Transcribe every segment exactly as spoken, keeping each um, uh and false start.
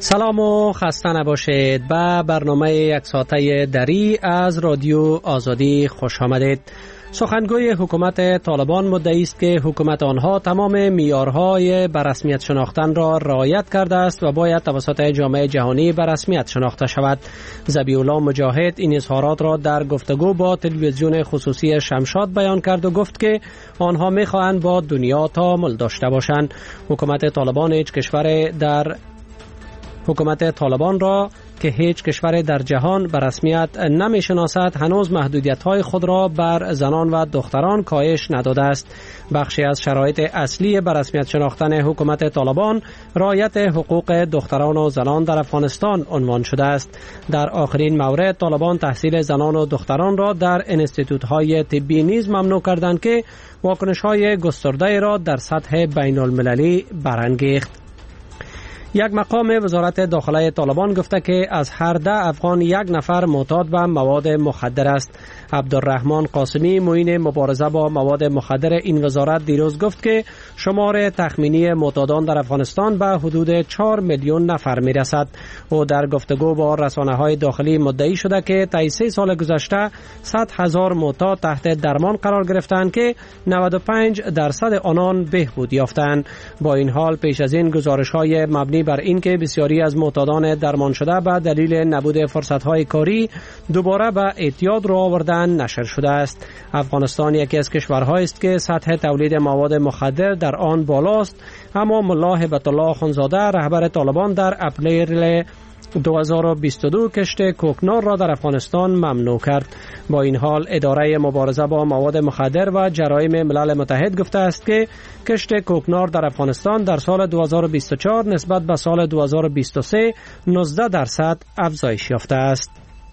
سلام و خسته نباشید. به برنامه یک ساعته دری از رادیو آزادی خوش آمدید. سخنگوی حکومت طالبان مدعی است که حکومت آنها تمام معیارهای به رسمیت شناختن را رعایت کرده است و باید توسط جامعه جهانی به رسمیت شناخته شود. ذبیح الله مجاهد این اظهارات را در گفتگو با تلویزیون خصوصی شمشاد بیان کرد و گفت که آنها می‌خواهند با دنیا تعامل داشته باشند. حکومت طالبان هیچ کشور در حکومت طالبان را که هیچ کشور در جهان به رسمیت نمی شناسد هنوز محدودیت های خود را بر زنان و دختران کاهش نداده است. بخشی از شرایط اصلی به رسمیت شناختن حکومت طالبان رعایت حقوق دختران و زنان در افغانستان عنوان شده است. در آخرین مورد طالبان تحصیل زنان و دختران را در انستیتوت های طبی نیز ممنوع کردند که واکنش های گسترده را در سطح بین المللی برانگیخت. یک مقام وزارت داخله طالبان گفته که از هر ده افغان یک نفر معتاد به مواد مخدر است. عبدالرحمن قاسمی معین مبارزه با مواد مخدر این وزارت دیروز گفت که شمار تخمینی معتادان در افغانستان به حدود چهار میلیون نفر می رسد. او در گفتگو با رسانه‌های داخلی مدعی شده که طی سه سال گذشته صد هزار معتاد تحت درمان قرار گرفتند که نود و پنج درصد آنان بهبود یافتند. با این حال پیش از این گزارش‌های مبنی بر اینکه بسیاری از معتادان درمان شده به دلیل نبود فرصت‌های کاری دوباره به اعتیاد را آوردن نشر شده است. افغانستان یکی از کشورهایی است که سطح تولید مواد مخدر در آن بالاست، اما ملا هبت الله اخوندزاده رهبر طالبان در اپریل دو هزار و بیست و دو کشت کوکنار را در افغانستان ممنوع کرد. با این حال اداره مبارزه با مواد مخدر و جرایم ملل متحد گفته است که کشت کوکنار در افغانستان در سال دو هزار و بیست و چهار نسبت به سال دو هزار و بیست و سه نوزده درصد افزایش یافته است.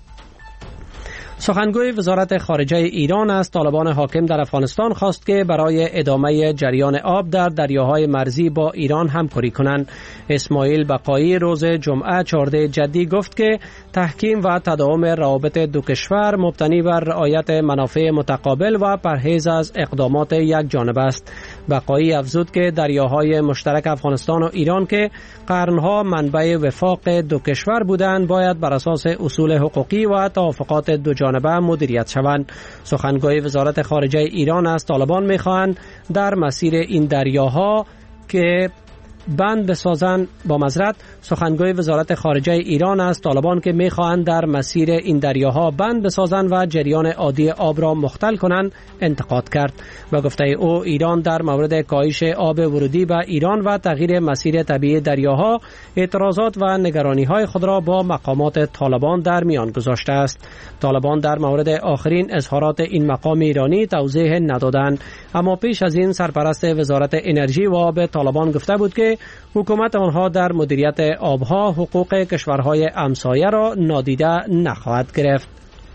سخنگوی وزارت خارجه ایران از طالبان حاکم در افغانستان خواست که برای ادامه جریان آب در دریاهای مرزی با ایران همکاری کنند. اسماعیل بقایی روز جمعه چهارده جدی گفت که تحکیم و تداوم روابط دو کشور مبتنی بر رعایت منافع متقابل و پرهیز از اقدامات یک جانبه است. بقایی افزود که دریاهای مشترک افغانستان و ایران که قرنها منبع وفاق دو کشور بودند باید بر اساس اصول حقوقی و توافقات دو جانبه مدیریت شوند. سخنگوی وزارت خارجه ایران از طالبان می‌خواهند در مسیر این دریاها که بند بسازند با معذرت سخنگوی وزارت خارجه ایران از طالبان که می‌خواهند در مسیر این دریاها بند بسازند و جریان عادی آب را مختل کنند انتقاد کرد. و گفته او ایران در مورد کاهش آب ورودی به ایران و تغییر مسیر طبیعی دریاها اعتراضات و نگرانی‌های خود را با مقامات طالبان در میان گذاشته است. طالبان در مورد آخرین اظهارات این مقام ایرانی توضیح ندادند، اما پیش از این سرپرست وزارت انرژی و آب طالبان گفته بود که حکومت آنها در مدیریت آبها حقوق کشورهای همسایه را نادیده نخواهد گرفت.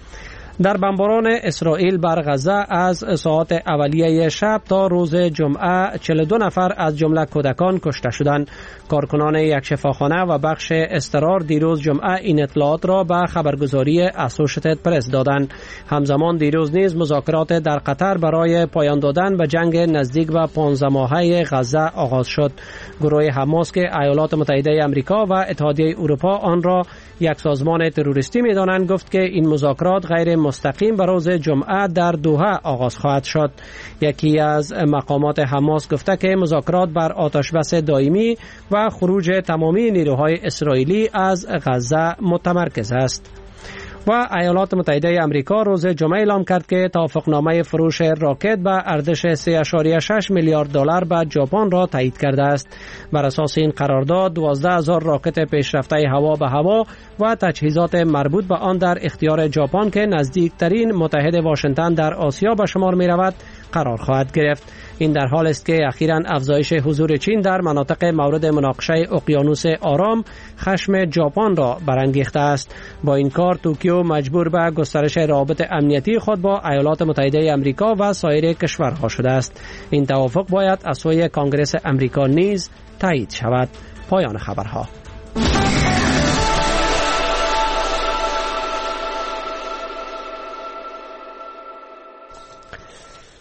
در بمباران اسرائیل بر غزه از ساعات اولیه شب تا روز جمعه چهل و دو نفر از جمله کودکان کشته شدند. کارکنان یک شفاخانه و بخش اضطرار دیروز جمعه این اطلاعات را به خبرگزاری اسوشیتد پرس دادند. همزمان دیروز نیز مذاکرات در قطر برای پایان دادن به جنگ نزدیک به پانزده ماهه غزه آغاز شد. گروه حماس که ایالات متحده آمریکا و اتحادیه اروپا آن را یک سازمان تروریستی می‌دانند گفت که این مذاکرات غیر مستقیم به روز جمعه در دوحه آغاز خواهد شد. یکی از مقامات حماس گفته که مذاکرات بر آتشبس دائمی و خروج تمامی نیروهای اسرائیلی از غزه متمرکز است. و ایالات متحده آمریکا روز جمعه اعلام کرد که توافقنامه فروش راکت به ارزش سه ممیز شش میلیارد دلار به ژاپن را تایید کرده است. بر اساس این قرارداد دوازده هزار راکت پیشرفته هوا به هوا و تجهیزات مربوط به آن در اختیار ژاپن که نزدیکترین متحد واشنگتن در آسیا به شمار می رود قرار خواهد گرفت. این در حال است که اخیراً افزایش حضور چین در مناطق مورد مناقشه اقیانوس آرام خشم ژاپن را برانگیخته است. با این کار توکیو مجبور به گسترش روابط امنیتی خود با ایالات متحده آمریکا و سایر کشورها شده است. این توافق باید از سوی کنگره آمریکا نیز تایید شود. پایان خبرها.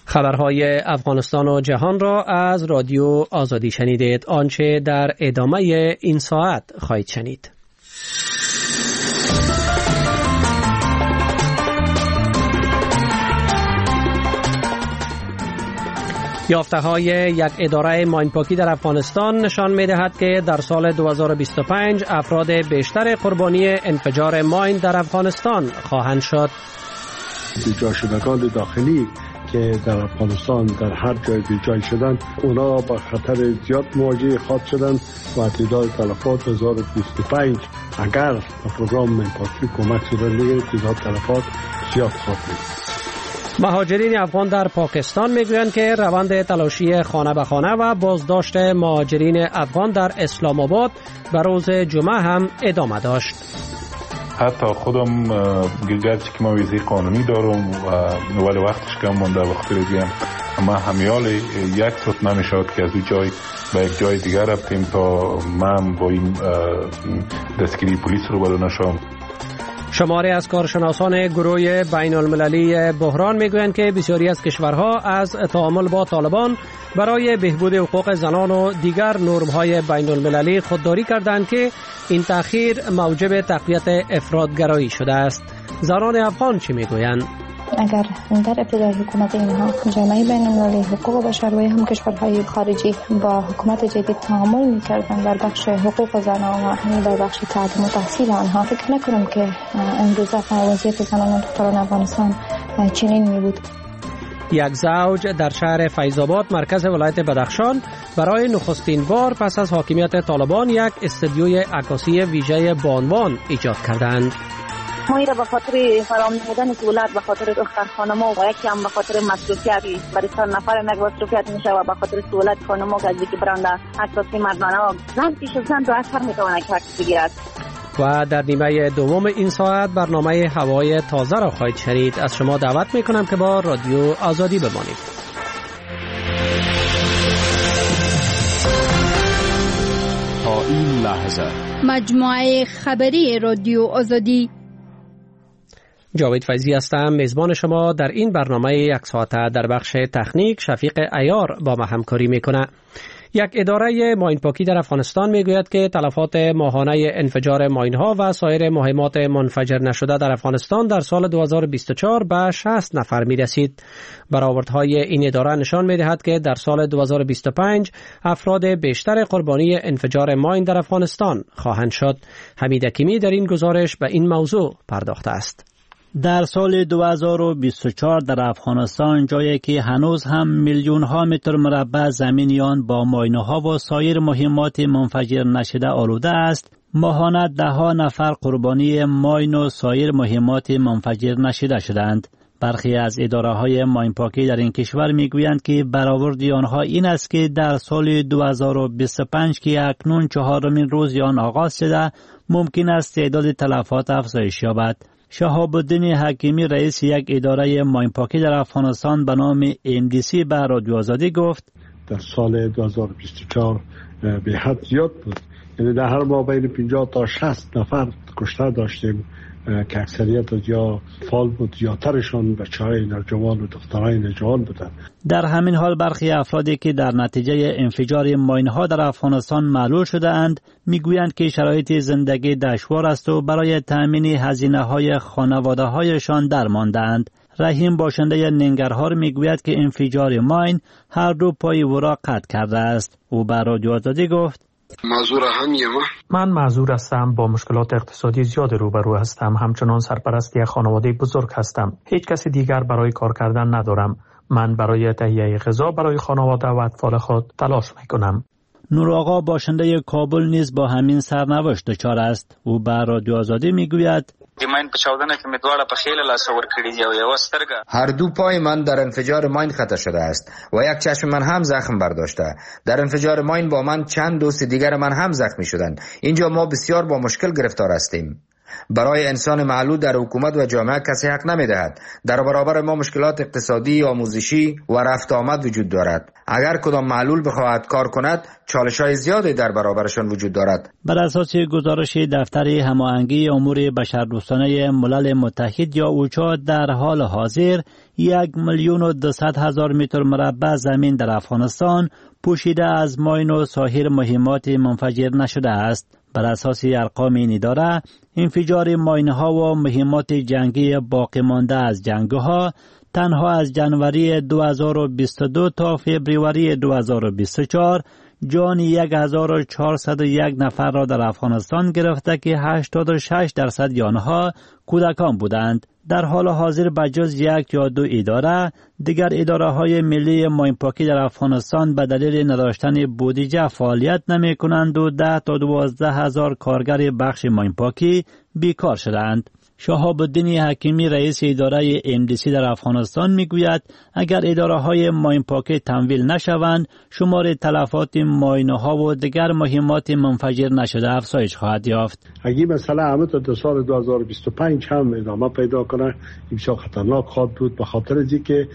خبرهای افغانستان و جهان را از رادیو آزادی شنیدید. آنچه در ادامه این ساعت خواهید شنید. یافته‌های یک اداره ماینپاکی در افغانستان نشان می‌دهد که در سال دو هزار و بیست و پنج افراد بیشتر قربانی انفجار ماین در افغانستان خواهند شد. بیجا شدگان داخلی که در افغانستان در هر جای بیجای شدند، اونا با خطر زیاد مواجه خواهد شدند و تعداد تلفات دو هزار و بیست و پنج اگر پروگرام ماینپاکی کمک صورت بگیرد تعداد تلفات زیاد خواهد بود. مهاجرین افغان در پاکستان میگویند که روند تلاشی خانه به خانه و بازداشت مهاجرین افغان در اسلام آباد به روز جمعه هم ادامه داشت. حتی خودم گرچه که ما ویزه قانونی دارم و ولی وقتش کم مونده و خاطر دیگه ما همیال یک سوت نمیشد که از اون جای به یک جای دیگر رفتیم تا من با این دستگیری پلیس رو برو نشم. شماری از کارشناسان گروه بین المللی بحران میگویند که بسیاری از کشورها از تعامل با طالبان برای بهبود حقوق زنان و دیگر نرم‌های بین المللی خودداری کردند که این تأخیر موجب تقویت افراطگرایی شده است. زنان افغان چی میگویند؟ اگر در ابتدای حکومت اینها جامعه بین المللی حقوق بشر و هم کشورهای خارجی با حکومت جدید تعامل می‌کردند در بخش حقوق زنان و همین در بخش تعلیم و تحصیل آنها، فکر نکنم که امروزه وضعیت زنان و دختران افغانستان چنین می بود. یک زوج در شهر فیض‌آباد مرکز ولایت بدخشان برای نخستین بار پس از حاکمیت طالبان یک استودیوی عکاسی ویژه بانوان ایجاد کردند. ما ایره به خاطر فرام نمودن دولت به خاطر دختر خانما و یکی هم به خاطر مصروفیت برای سر نفر یک مصروفیت میشه و به خاطر دولت خانما که از دیگه برنده عکاسی مردانه و زن پیش زن دو اثر میتونه که عکس بگیرد. و در نیمه دوم این ساعت برنامه هوای تازه را خواهید شنید. از شما دعوت میکنم که با رادیو آزادی بمانید. تا این لحظه مجموعه خبری رادیو آزادی. جاوید فیضی هستم، میزبان شما در این برنامه یک ساعته. در بخش تکنیک شفیق عیار با ما همکاری میکنه. یک اداره ماینپاکی در افغانستان میگوید که تلفات ماهانه انفجار ماینها و سایر مهمات منفجر نشده در افغانستان در سال دو هزار و بیست و چهار به شصت نفر میرسید. برآوردهای این اداره نشان میدهد که در سال دو هزار و بیست و پنج افراد بیشتر قربانی انفجار ماین در افغانستان خواهند شد. حمید حکیمی در این گزارش به این موضوع پرداخته است. در سال دو هزار و بیست و چهار در افغانستان، جایی که هنوز هم میلیون ها متر مربع زمین آن با ماینه‌ها و سایر مهمات منفجر نشده آلوده است، ماهانه ده ها نفر قربانی ماین و سایر مهمات منفجر نشده شدند. برخی از اداره‌های ماینپاکی در این کشور میگویند که برآورد آنها این است که در سال دو هزار و بیست و پنج که اکنون چهارمین روز آن آغاز شده، ممکن است تعداد تلفات افزایش یابد. شهاب الدین حکیمی رئیس یک اداره ماینپاکی در افغانستان به نام ام دی سی به رادیو آزادی گفت در سال دو هزار و بیست و چهار به حد زیاد بود، یعنی در هر ماه بین پنجاه تا شصت نفر کشته داشتیم که اکثریت یا فال بود یا ترشان بچه‌های نوجوان و دخترای نوجوان بودند. در همین حال برخی افرادی که در نتیجه انفجار ماین‌ها در افغانستان معلول شده اند میگویند که شرایط زندگی دشوار است و برای تأمین هزینه‌های خانواده‌هایشان درمانده‌اند. رحیم باشنده ننگرهار میگوید که انفجار ماین هر دو پای او را قطع کرده است. او به رادیو آزادی گفت معذور هم یم. من معذور هستم، با مشکلات اقتصادی زیاد روبرو هستم، همچنان سرپرست یک خانواده بزرگ هستم. هیچ کسی دیگر برای کار کردن ندارم. من برای تهیه غذا برای خانواده و اطفال خود تلاش میکنم. نور آقا باشنده کابل نیز با همین سرنوشت دچار است. او به رادیو آزادی میگوید ماین په چاودنه کې مې دواړه په خېل لاس ور کړی دی او یو سترګه هر دو پای من در انفجار ماین خطا شده است و یک چشم من هم زخم برداشته. در انفجار ماین با من چند دوست دیگر من هم زخمی شدند. اینجا ما بسیار با مشکل گرفتار هستیم. برای انسان معلول در حکومت و جامعه کسی حق نمی‌دهد. در برابر ما مشکلات اقتصادی، آموزشی و رفت آمد وجود دارد. اگر کدام معلول بخواهد کار کند، چالش‌های زیادی در برابرشان وجود دارد. بر اساس گزارش دفتر هماهنگی امور بشردوستانه ملل متحد یا اوچا، در حال حاضر یک میلیون و دویست هزار متر مربع زمین در افغانستان پوشیده از ماین و سایر مهمات منفجر نشده است. بر اساس ارقام این اداره، انفجار ماین‌ها و مهمات جنگی باقی مانده از جنگ‌ها تنها از جنوری دو هزار و بیست و دو تا فوریه دو هزار و بیست و چهار جان هزار و چهارصد و یک نفر را در افغانستان گرفته که هشتاد و شش درصد آنها کودکان بودند. در حال حاضر بجز یک یا دو اداره، دیگر اداره های ملی ماینپاکی در افغانستان به دلیل نداشتن بودجه فعالیت نمی کنند و ده تا دوازده هزار کارگر بخش ماینپاکی بیکار شدند. شهاب الدین حکیمی رئیس اداره ام دی سی در افغانستان میگوید اگر اداره های ماینپاکی تمویل نشوند، شمار تلفات ماین‌ها و دیگر مهمات منفجر نشده افزایش خواهد یافت. اگه مثلا همه تا سال دو هزار و بیست و پنج هم ادامه پیدا کنه، بسیار خطرناک خواهد بود، به خاطر از اینکه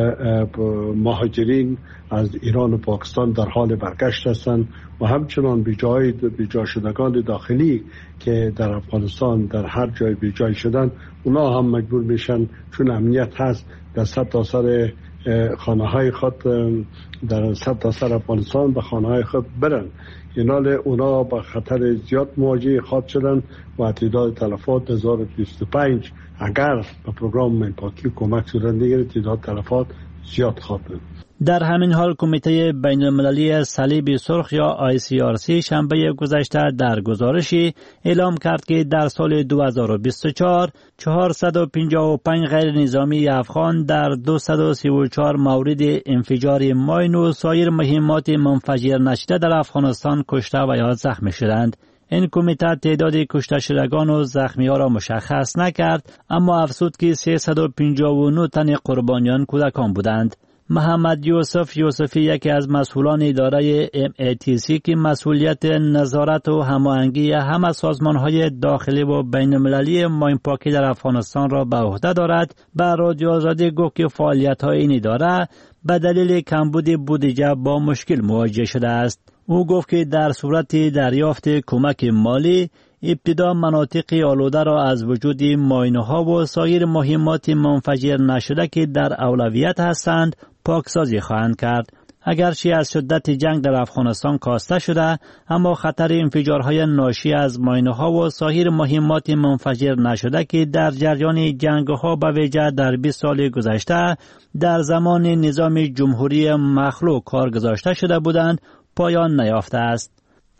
مهاجرین از ایران و پاکستان در حال برگشت هستند و همچنان بیجای بیجا شدگان داخلی که در افغانستان در هر جای بیجای شدن، اونا هم مجبور میشن چون امنیت هست در صد تا سر خانه های خود در صد تا سر افغانستان به خانه های خود برن. اینال اونا با خطر زیاد مواجه خواهد شدن و تعداد تلفات هزار و بیست و پنج اگر به پروگرام ماینپاکی کمک صورت نگیره تعداد تلفات زیاد خواهد بود. در همین حال کمیته بین المللی صلیب سرخ یا آی سی آر سی شنبه گذشته در گزارشی اعلام کرد که در سال دو هزار و بیست و چهار چهارصد و پنجاه و پنج غیر نظامی افغان در دویست و سی و چهار مورد انفجار ماین و سایر مهمات منفجر نشده در افغانستان کشته و یا زخمی شدند. این کمیته تعداد کشته شدگان و زخمی ها را مشخص نکرد، اما افزود که سیصد و پنجاه و نه تن قربانیان کودکان بودند. محمد یوسف یوسفی یکی از مسئولان اداره ام ای تی سی که مسئولیت نظارت و هماهنگی همه سازمان‌های داخلی و بین‌المللی ماینپاکی در افغانستان را به عهده دارد، به رادیو آزادی گفت که فعالیت‌های این اداره به دلیل کمبود بودجه با مشکل مواجه شده است. او گفت که در صورت دریافت کمک مالی ابتدا مناطق آلوده را از وجود ماین‌ها و سایر مهمات منفجر نشده که در اولویت هستند پاکسازی خواهند کرد. اگرچه از شدت جنگ در افغانستان کاسته شده، اما خطر انفجارهای ناشی از ماین‌ها و سایر مهمات منفجر نشده که در جریان جنگ‌ها به ویژه در بیست سال گذشته در زمان نظام جمهوری مخلوع کار گذاشته شده بودند پایان نیافته است.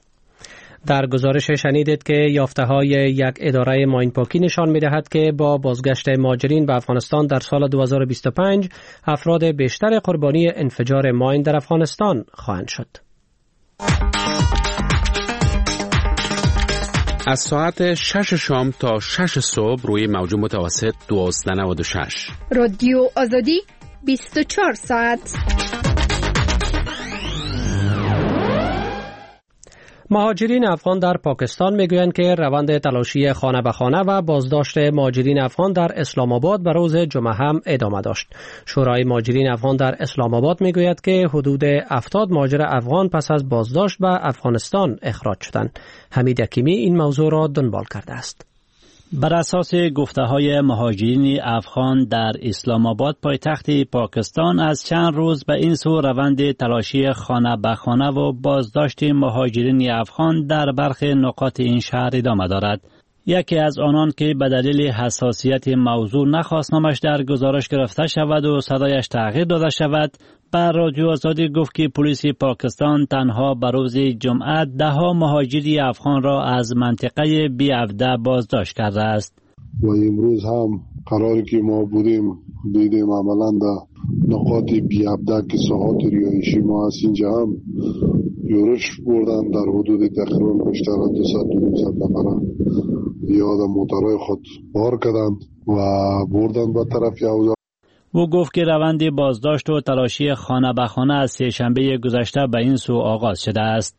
در گزارش شنیدید که یافته‌های یک اداره ماینپاکی نشان می‌دهد که با بازگشت مهاجرین به افغانستان در سال دو هزار و بیست و پنج افراد بیشتر قربانی انفجار ماین در افغانستان خواهند شد. از ساعت شش شام تا شش صبح روی موج متوسط دویست و نود و شش رادیو آزادی بیست و چهار ساعت. مهاجرین افغان در پاکستان میگویند که روند تلاشی خانه به خانه و بازداشت مهاجرین افغان در اسلام آباد به روز جمعه هم ادامه داشت. شورای مهاجرین افغان در اسلام آباد میگوید که حدود هفتاد مهاجر افغان پس از بازداشت به افغانستان اخراج شدند. حمید حکیمی این موضوع را دنبال کرده است. بر اساس گفته‌های مهاجرین افغان در اسلام آباد پایتخت پاکستان از چند روز به این سو روند تلاشی خانه به خانه و بازداشت مهاجرین افغان در برخی نقاط این شهر ادامه دارد. یکی از آنان که به دلیل حساسیت موضوع نخواست نامش در گزارش گرفته شود و صدایش تغییر داده شود، بر رادیو آزادی گفت که پلیس پاکستان تنها به روز جمعه ده ها مهاجری افغان را از منطقه بی هفده بازداشت کرده است. و امروز هم قراری که ما بودیم دیدیم عملا در نقاط بی هفده که ساحات ریایشی ما هست اینجا هم یورش بردن در حدود تقریبا بیشتر از دویست تا دویست نفر یاد موترهای خود بار کردند و بردن به طرف یوزا. او گفت که روند بازداشت و تلاشی خانه به خانه از سه شنبه گذشته به این سو آغاز شده است.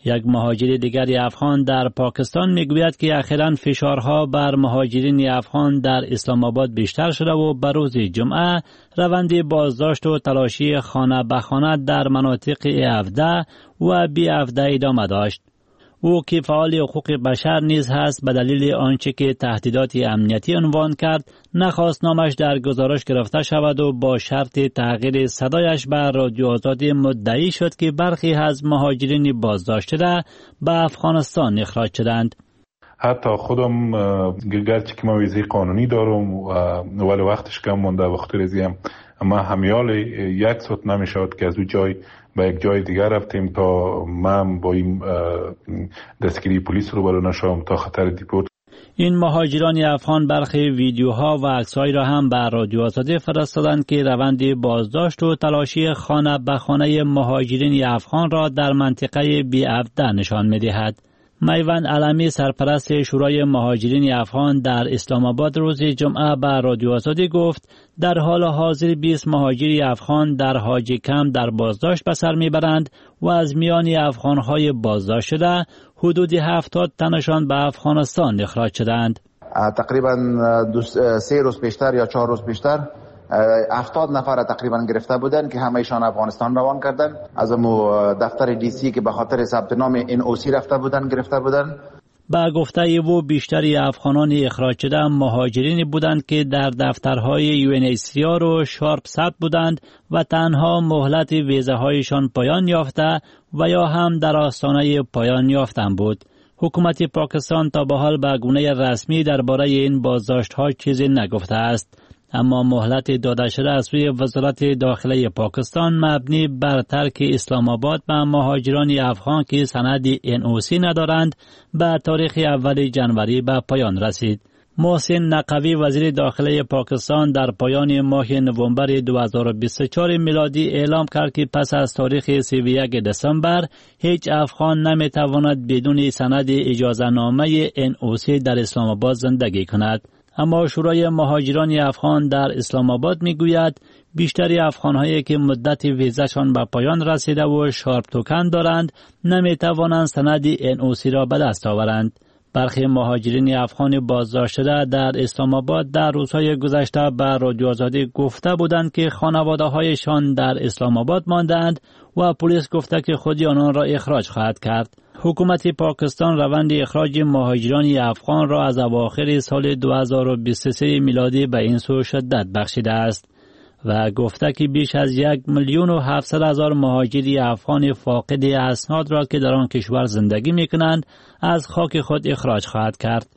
یک مهاجر دیگر افغان در پاکستان میگوید که اخیراً فشارها بر مهاجرین افغان در اسلام آباد بیشتر شده و به روز جمعه روند بازداشت و تلاشی خانه به خانه در مناطق هفده و بی هفده ادامه داشت. او که فعال حقوق بشر نیز هست به دلیل آنچه که تهدیدات امنیتی عنوان کرد نخواست نامش در گزارش گرفته شود و با شرط تغییر صدایش به رادیو آزاد مدعی شد که برخی از مهاجرین بازداشت شده به افغانستان اخراج شدند. حتی خودم گرچه که ما ویزه قانونی دارم ولی وقتش کم مونده و خاطر زیم اما همیال یک ساعت نمیشد که از او جای به یک جای دیگر رفتیم تا من با این دستگیری پلیس رو برو نشوم تا خطر دیپورت. این مهاجران افغان برخی ویدیوها و عکس‌هایی را هم به رادیو آزادی فرستادند که روند بازداشت و تلاشی خانه به خانه مهاجرین افغان را در منطقه بی هفده نشان می‌دهد. میوند علمی سرپرست شورای مهاجرین افغان در اسلام آباد روز جمعه به رادیو آزادی گفت در حال حاضر بیست مهاجر افغان در حاجی کمپ در بازداشت به سر میبرند و از میان افغانهای بازداشت شده حدود هفتاد تنشان به افغانستان اخراج شدند. تقریبا سه روز پیشتر یا چهار روز پیشتر هفتاد نفر تقریبا گرفته بودن که همهشان افغانستان روان کردن. از امو دفتر دی سی که به خاطر ثبت نام ان او سی رفته بودن گرفته بودن. با گفته او بیشتری افغانان اخراج شده مهاجرین بودند که در دفترهای یو ان اچ سی آر و شارپ ثبت بودند و تنها مهلت ویزه هایشان پایان یافته و یا هم در آستانه پایان یافتن بود. حکومت پاکستان تا به حال به گونه رسمی درباره این بازداشت ها چیزی نگفته است. اما مهلت داده شده از سوی وزارت داخله پاکستان مبنی بر ترک اسلام آباد به مهاجران افغان که سند ان او سی ندارند به تاریخ اول جنوری به پایان رسید. محسن نقوی وزیر داخله پاکستان در پایان ماه نوامبر دو هزار و بیست و چهار میلادی اعلام کرد که پس از تاریخ سی و یک دسامبر هیچ افغان نمیتواند بدون سند اجازه نامه ان او سی در اسلام آباد زندگی کند. اما شورای مهاجران افغان در اسلام آباد میگوید بیشتری افغانهایی که مدت ویزهشان به پایان رسیده و شارپ توکن دارند نمیتوانند سند ان او سی را به دست آورند. برخی مهاجرین افغان بازداشت شده در اسلام آباد در روزهای گذشته به رادیو آزادی گفته بودند که خانواده هایشان در اسلام آباد ماندند و پلیس گفته که خودی آنان را اخراج خواهد کرد. حکومت پاکستان روند اخراج مهاجران افغان را از اواخر سال دو هزار و بیست و سه میلادی به این سو شدت بخشیده است و گفته که بیش از یک میلیون و هفتصد هزار مهاجر افغان فاقد اسناد را که در آن کشور زندگی می کنند از خاک خود اخراج خواهد کرد.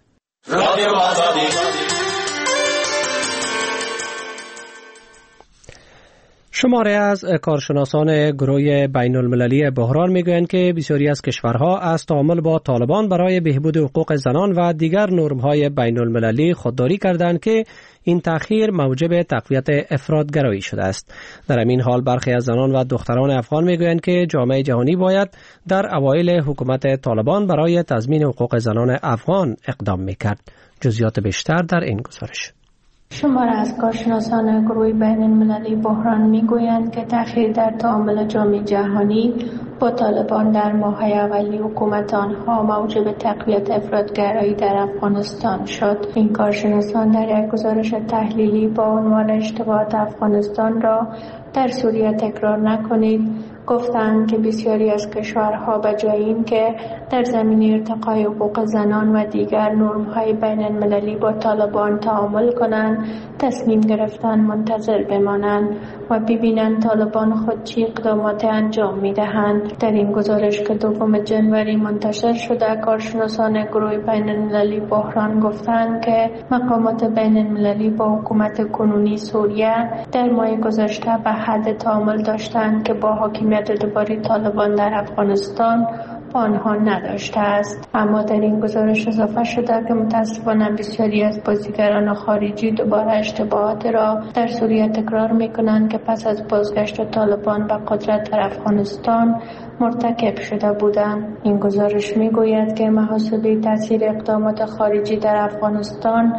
شماره از کارشناسان گروه بین المللی بحران میگویند که بسیاری از کشورها از تعامل با طالبان برای بهبود حقوق زنان و دیگر نرم‌های بین المللی خودداری کردند که این تأخیر موجب تقویت افراطگرایی شده است. در همین حال برخی از زنان و دختران افغان میگویند که جامعه جهانی باید در اوایل حکومت طالبان برای تضمین حقوق زنان افغان اقدام میکرد. جزئیات بیشتر در این گزارش. شماره از کارشناسان گروه بین المللی بحران میگویند که تأخیر در تعامل جامعه جهانی با طالبان در ماه‌های اولی حکومت آنها موجب تقویت افراطگرایی در افغانستان شد. این کارشناسان در یک گزارش تحلیلی با عنوان اشتباهات افغانستان را در سوریه تکرار نکنید گفتند که بسیاری از کشورها به جای اینکه در زمینه ارتقای حقوق زنان و دیگر نرم‌های بین المللی با طالبان تعامل کنند تصمیم گرفتن منتظر بمانند و ببینند طالبان خود چه اقدامات انجام می‌دهند. در این گزارش که دوم جنوری منتشر شده کارشناسان گروه بین المللی بحران گفتند که مقامات بین المللی با حکومت کنونی سوریه در ماه گذشته به حد تعامل داشتند که با حاکمیت دوباره طالبان در افغانستان با آنها نداشته است. اما در این گزارش اضافه شده که متاسفانه بسیاری از بازیگران خارجی دوباره اشتباهات را در سوریه تکرار می‌کنند که پس از بازگشت طالبان به قدرت در افغانستان مرتکب شده بودند. این گزارش می‌گوید که محاسبه تاثیر اقدامات خارجی در افغانستان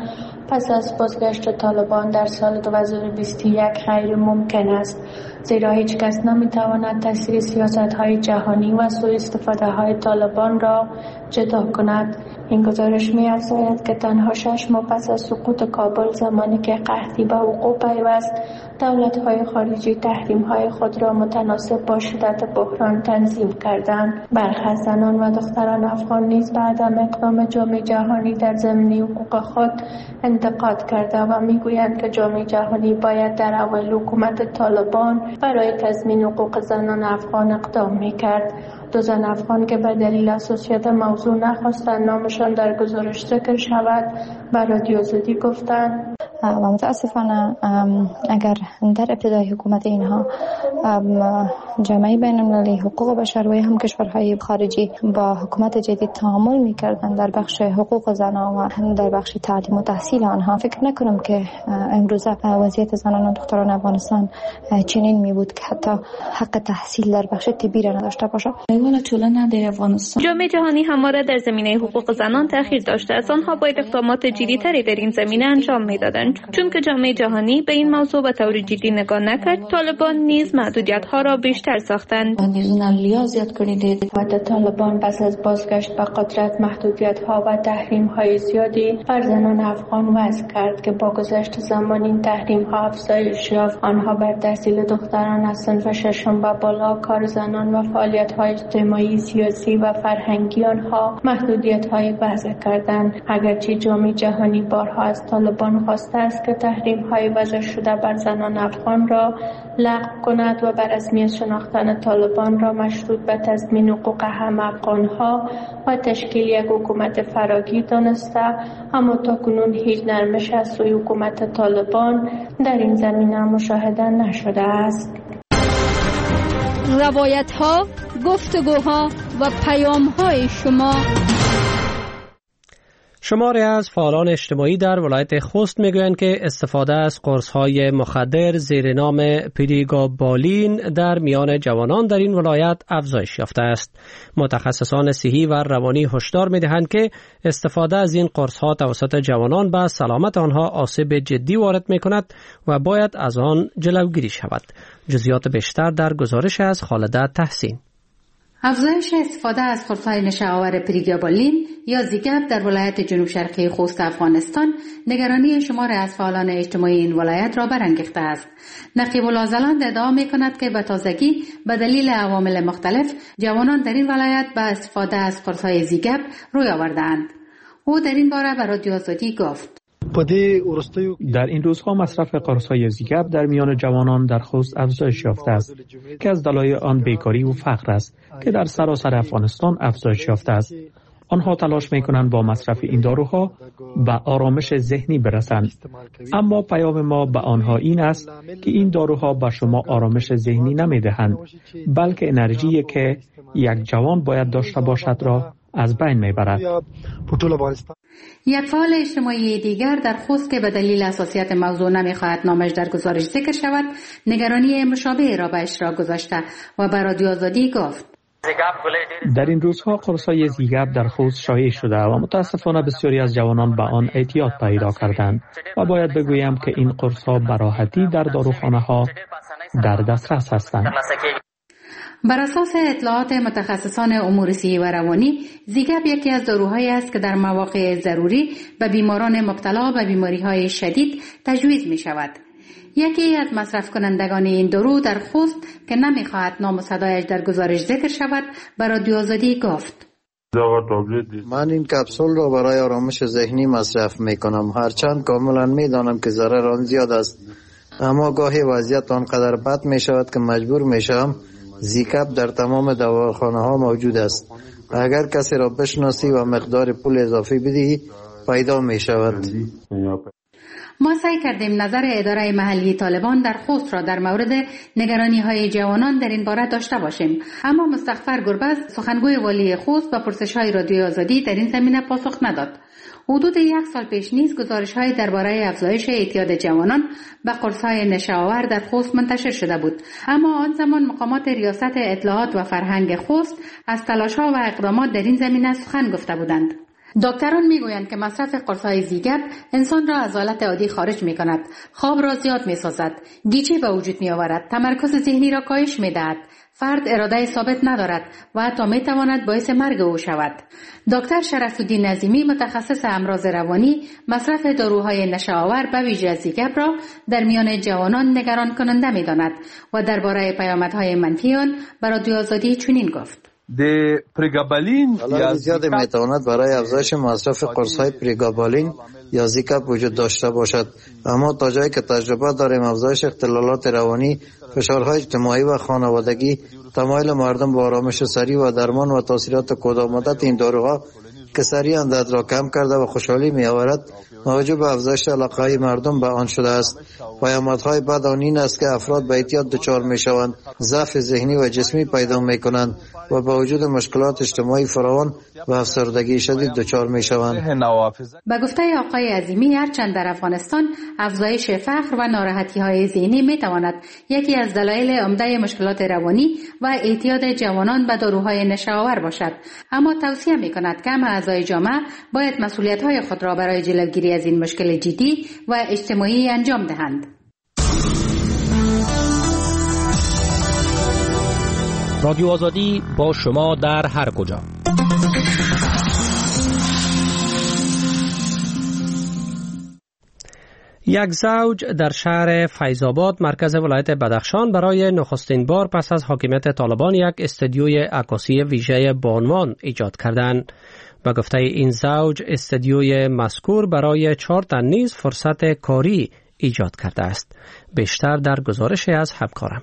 پس از بازگشت طالبان در سال دو هزار و بیست و یک غیر ممکن است، زیرا هیچ کس نمیتواند تاثیر سیاست‌های جهانی و سوء استفاده‌های طالبان را جدا کند. این گزارش می‌افزاید که تنها شش ماه پس از سقوط کابل، زمانی که قحطی به وقوع پیوست، دولت‌های خارجی تحریم‌های خود را متناسب با شدت بحران تنظیم کردند. برخی از زنان و دختران افغان نیز به عدم اقدام جامعه جهانی در زمینه حقوق خود انتقاد کرده و می‌گویند که جامعه جهانی باید در اول حکومت طالبان برای تضمین حقوق زنان افغان اقدام می‌کرد. دو زن افغان که به دلیل حساسیت موضوع نخواستند نامشان در گزارش ذکر شود، به رادیو آزادی گفتند و متاسفانه اگر در ابتدای حکومت اینها جامعه بین المللی حقوق بشر و هم کشورهای خارجی با حکومت جدید تعامل می‌کردند در بخش حقوق زنان و هم در بخش تعلیم و تحصیل آنها، فکر نکنم که امروزه وضعیت زنان و دختران افغانستان چنین می بود که حتی حق تحصیل در بخش طبی را نداشته باشد. جامعه جهانی همواره در زمینه حقوق زنان تأخیر داشته است. آنها باید اقدامات جدی‌تری در این زمینه انجام می‌دادند. چون که جامعه جهانی به این موضوع به طور جدی نگاه نکرد، طالبان نیز محدودیت‌ها را بیشتر ساختند. حکومت طالبان پس از بازگشت به قدرت محدودیت‌ها و تحریم‌های زیادی بر زنان افغان وضع کرد که با گذشت زمان این تحریم‌ها افزایش یافت. آنها بر تحصیل دختران از صنف ششم و بالا، کار زنان و فعالیت‌های اجتماعی، سیاسی و فرهنگی آنها محدودیت‌های وضع کردند. اگرچه جامعه جهانی بارها از طالبان خواسته است که تحریم‌های وضع شده بر زنان افغان را لغو کند و بر رسمیت شناختن طالبان را مشروط به تضمین حقوق هم افغان‌ها و تشکیل یک حکومت فراگیر دانسته، اما تاکنون هیچ نرمش از سوی حکومت طالبان در این زمینه مشاهده نشده است. روایت‌ها، گفتگوها و پیام‌های شما. شماری از فعالان اجتماعی در ولایت خوست میگویند که استفاده از قرص‌های مخدر زیر نام پریگابالین در میان جوانان در این ولایت افزایش یافته است. متخصصان صحی و روانی هشدار میدهند که استفاده از این قرص‌ها توسط جوانان به سلامت آنها آسیب جدی وارد میکند و باید از آن جلوگیری شود. جزئیات بیشتر در گزارش از خالده تحسین. افزایش استفاده از قرص‌های نشه‌آور پریگابالین یا زیگاب در ولایت جنوب شرقی خوست افغانستان نگرانی شمار از فعالان اجتماعی این ولایت را برانگیخته است. نقیب العزلان ادعا می‌کند که به تازگی به دلیل عوامل مختلف جوانان در این ولایت به استفاده از قرص‌های زیگاب روی آورده‌اند. او در این باره به رادیو آزادی گفت: در این روزها مصرف قرص‌های زیگاب در میان جوانان در خوست افزایش یافته است که از دلایل آن بیکاری و فقر است که در سراسر افغانستان افزایش یافته است. آنها تلاش می‌کنند با مصرف این داروها به آرامش ذهنی برسند، اما پیام ما به آنها این است که این داروها به شما آرامش ذهنی نمی‌دهند، بلکه انرژی که یک جوان باید داشته باشد را از بین می‌برد. یک فعال اجتماعی دیگر در خوست که به دلیل حساسیت موضوع نمی‌خواهد نامش در گزارش ذکر شود، نگرانی مشابه را به اشتراک گذاشته و به رادیو آزادی گفت: در این روزها قرص‌های زیگاب در خوست شایع شده و متاسفانه بسیاری از جوانان به آن اعتیاد پیدا کردند و باید بگویم که این قرص‌ها به راحتی در داروخانه‌ها در دسترس هستند. بر اساس اطلاعات متخصصان امور صحی و روانی، زیگاب یکی از داروهایی است که در مواقع ضروری به بیماران مبتلا به بیماری‌های شدید تجویز می‌شود. یکی از مصرف کنندگان این دارو در خوست که نمی‌خواهد نام و صدایش در گزارش ذکر شود، به رادیو آزادی گفت: من این کپسول را برای آرامش ذهنی مصرف می‌کنم، هرچند کاملا می‌دانم که ضرر آن زیاد است، اما گاهی وضعیت آنقدر بد می‌شود که مجبور می‌شوم. زیگاب در تمام دواخانه‌ها موجود است. اگر کسی را بشناسی و مقدار پول اضافی بدهی پیدا می‌شود. ما سعی کردیم نظر اداره محلی طالبان در خوست را در مورد نگرانی‌های جوانان در این باره داشته باشیم، اما مستغفر گربز، سخنگوی والی خوست، به پرسش‌های رادیو آزادی در این زمینه پاسخ نداد. حدود یک سال پیش نیز گزارش‌های درباره افزایش اعتیاد جوانان به قرص‌های نشه‌آور در خوست منتشر شده بود، اما آن زمان مقامات ریاست اطلاعات و فرهنگ خوست از تلاش‌ها و اقدامات در این زمینه سخن گفته بودند. دکتران میگویند که مصرف قرص‌های زیگپ انسان را از حالت عادی خارج می‌کند، خواب را زیاد می‌سازد، گیجی به وجود می‌آورد، تمرکز ذهنی را کاهش می‌دهد، فرد اراده ثابت ندارد و حتی می‌تواند باعث مرگ او شود. دکتر شرف‌الدین نظیمی متخصص امراض روانی مصرف داروهای نشه‌آور به ویژه زیگپ را در میان جوانان نگران کننده می‌داند و درباره پیامدهای منفی آن به رادیو آزادی چنین گفت: د پریگابالین یا زیاد میتواند برای افزایش مصرف قرص‌های پریگابالین یا زیگپ وجود داشته باشد، اما تا جایی که تجربه داریم افزایش اختلالات روانی، فشارهای اجتماعی و خانوادگی، تمایل مردم به آرامش سریع و درمان و تاثیرات کوتاه مدت این داروها که سریع اندرز را کم کرده و خوشحالی می آورد موجب افزایش علاقه مردم به آن شده است. پیامدهای بد آن این است که افراد به اعتیاد دچار می شوند، ضعف ذهنی و جسمی پیدا می کنند و با وجود مشکلات اجتماعی فراوان و افسردگی شدید دچار می شوند. به گفته آقای عظیمی، هرچند در افغانستان افزایش فقر و ناراحتی های ذهنی می تواند یکی از دلایل عمده مشکلات روانی و اعتیاد جوانان به داروهای نشه‌آور باشد، اما توصیه می کند که همه اعضای جامعه باید مسئولیت های خود را برای جلوگیری از این مشکل جدی و اجتماعی انجام دهند. رادیو آزادی با شما در هر کجا. یک زوج در شهر فیض‌آباد مرکز ولایت بدخشان برای نخستین بار پس از حاکمیت طالبان یک استودیوی عکاسی ویژه با عنوان ایجاد کردند. به گفته این زوج، استودیوی مذکور برای چهار تن نیز فرصت کاری ایجاد کرده است. بیشتر در گزارش از همکارم.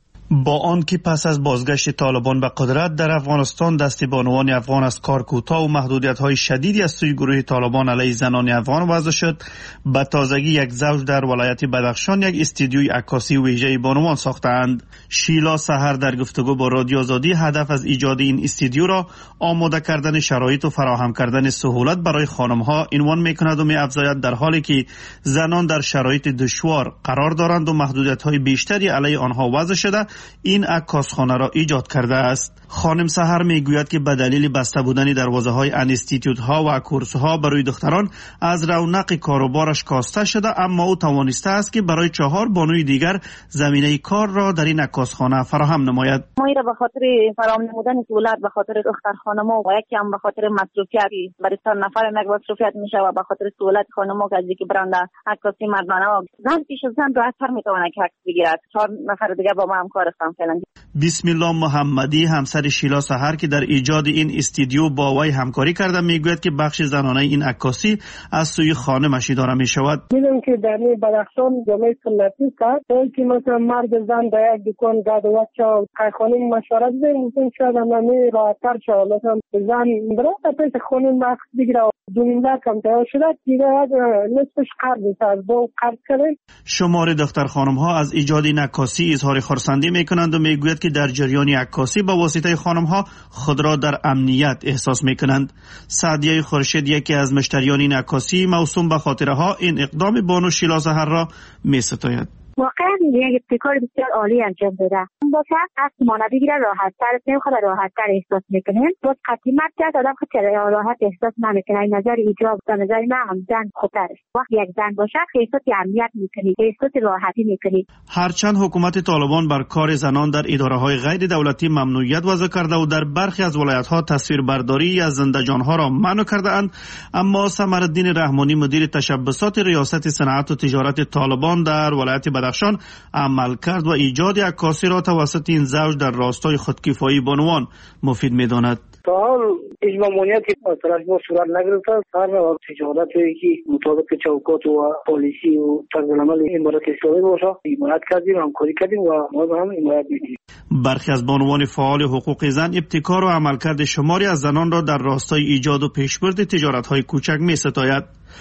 با آنکه پس از بازگشت طالبان به قدرت در افغانستان دست بانوان افغان از کار کوتاه و محدودیت‌های شدیدی از سوی گروه طالبان علیه زنان افغان وضع شد، به تازگی یک زوج در ولایت بدخشان یک استودیوی عکاسی ویژه بانوان ساختند. شیلا سحر در گفتگو با رادیو آزادی هدف از ایجاد این استودیو را آماده کردن شرایط و فراهم کردن سهولت برای خانم‌ها عنوان می‌کند و می‌افزاید در حالی که زنان در شرایط دشوار قرار دارند و محدودیت‌های بیشتری علیه آنها وضع شده، این عکاسخانه را ایجاد کرده است. خانم سحر میگوید که به دلیل بسته بودن دروازه‌های انستیتوت‌ها و کورس‌ها برای دختران از رونق کاروبارش کاسته شده، اما او توانسته است که برای چهار بانوی دیگر زمینه کار را در این عکاسخانه فراهم نماید. ما را به خاطر فراهم نمودن سهولت، به خاطر دختر خانم‌ها و یکی هم به خاطر مصروفیتی برای چند نفر یک مصروفیت میشه و به خاطر سهولت خانم‌ها که از اینکه برنده عکاسی مردانه و زن پیش از زن راحت‌تر میتونه که عکس بگیرد. چهار نفر دیگه با ما همکار هستن فعلا. بسم الله محمدی همسر شیلا سحر که در ایجاد این استودیو با وی همکاری کرده میگوید که بخش زنانه این عکاسی از سوی خانمش اداره می شود. میدونم که در بدخشان جامعه سنتی است که مثلا مرد زن در یک دکان گاد و چا خانم مشورت بدیم مثلا شاید همه راحت‌تر شود، مثلا زن برای پیش خانم عکس بگیره دو میلیون کم تیار شده دیگه نصفش قرض است دو قرض کنه. شمار دختر خانم ها از ایجاد این عکاسی اظهار خرسندی میکنند و میگوید که در جریان عکاسی با واسطه خانم ها خود را در امنیت احساس میکنند. سعدیه خورشید یکی از مشتریان این عکاسی موسوم به خاطره ها این اقدام بانو شیلا سحر را میستاید. واقعا یک ابتکار بسیار عالی انجام داده. با فرق از مانه بگیره راحت تر نمیخواد راحت تر احساس میکنه. باز قدیمت کرد آدم خود راحت احساس نمیکنه. این نظر ایجاب به نظر من هم زن خوبتر است. وقت یک زن باشه احساس امنیت میکنی، احساس راحتی میکنی. هرچند حکومت طالبان بر کار زنان در اداره های غیر دولتی ممنوعیت وضع کرده و در برخی از ولایت ها تصویربرداری از زنده جان ها را منع کرده اند، اما ثمرالدین رحمانی مدیر تشبسات ریاست صنعت و تجارت طالبان در ولایت بدخشان عمل کرد و ایجاد عکاسی را توسط این زوج در راستای خودکفایی بانوان مفید می‌داند. تا حال هیچ ممانعتی از طرف ما صورت نگرفته. هر نوع تجارتی که مطابق چوکات و پالیسی و طرز العمل امارات اسلامی باشه حمایت کردیم، همکاری کردیم و ما به هم حمایت می‌کنیم. برخی از بانوان فعال حقوق زن ابتکار و عملکرد شماری از زنان را در راستای ایجاد و پیشبرد تجارت‌های کوچک می‌ستاید.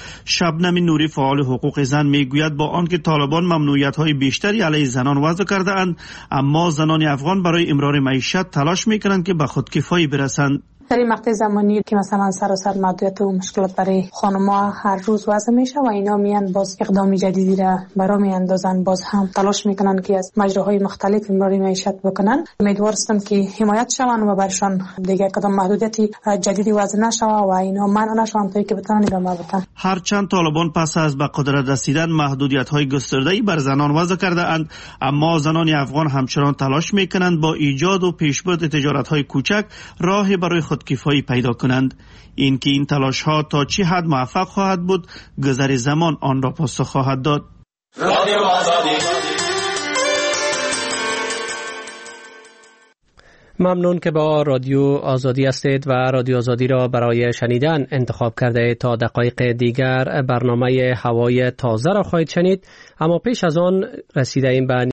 شبنم نوری فعال حقوق زن میگوید با آنکه طالبان ممنوعیت‌های بیشتری علیه زنان وضع کرده اند، اما زنان افغان برای امرار معیشت تلاش میکنند که به خودکفایی برسند. در این مقطع زمانی که مثلا سراسر محدودیت و مشکلات برای خانم‌ها هر روز وضع میشه و اینا میان باز اقدام جدیدی را برای میاندازن، باز هم تلاش میکنن که از مجراهای مختلف برای معیشت بکنن. امیدوارستم که حمایت شون و برشان دیگه کدام محدودیتی جدیدی وضع نشه و اینا منع نشون تا اینکه بتونن ادامه بدن. هرچند طالبان پس از به قدرت رسیدن محدودیت‌های گسترده‌ای بر زنان وضع کرده اند، اما زنان افغان همچنان تلاش میکنند با ایجاد و پیشبرد تجارت‌های کوچک راه برای خودکفایی پیدا کنند. این که این تلاش‌ها تا چه حد موفق خواهد بود، گذر زمان آن را پاسخ خواهد داد. ممنون که با رادیو آزادی هستید و رادیو آزادی را برای شنیدن انتخاب کرده. تا دقایق دیگر برنامه هوای تازه را خواهید شنید، اما پیش از آن رسیده این به